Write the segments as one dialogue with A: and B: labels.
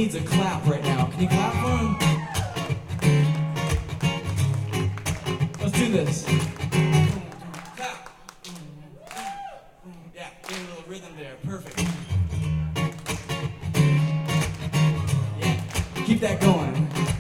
A: needs a clap right now. Can you clap for him? Let's do this. Clap. Yeah, get a little rhythm there. Perfect. Yeah, keep that going.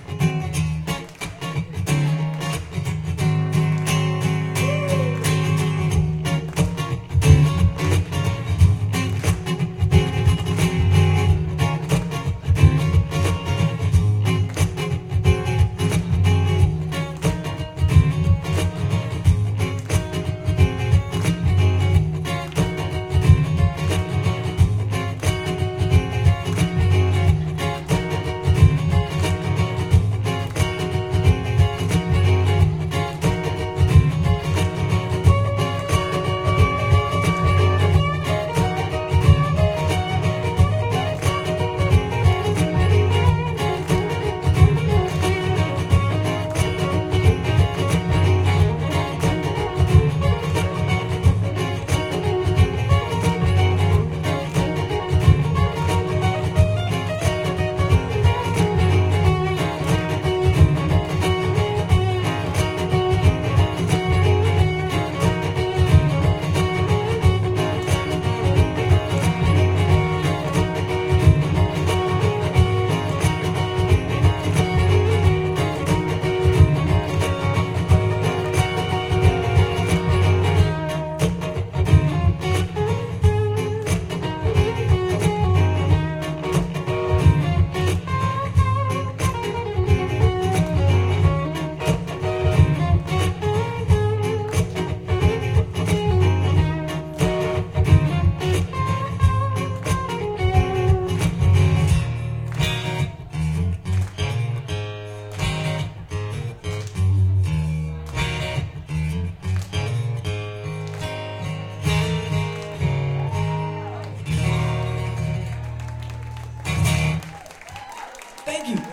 A: Thank you.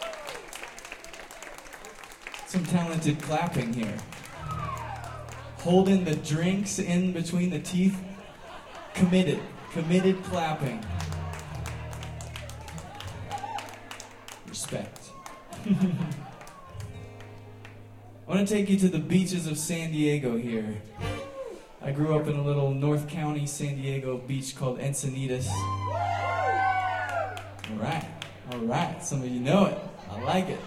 A: Some talented clapping here. Holding the drinks in between the teeth. Committed clapping. Respect. I want to take you to the beaches of San Diego here. I grew up in a little North County San Diego beach called Encinitas. All right, some of you know it. I like it.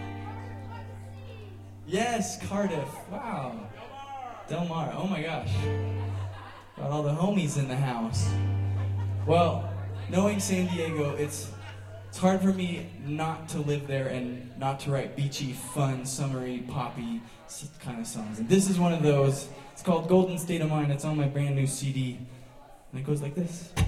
A: Yes, Cardiff. Wow. Del Mar. Oh my gosh. Got all the homies in the house. Well, knowing San Diego, it's hard for me not to live there and not to write beachy, fun, summery, poppy kind of songs. And this is one of those. It's called Golden State of Mind. It's on my brand new CD. And it goes like this.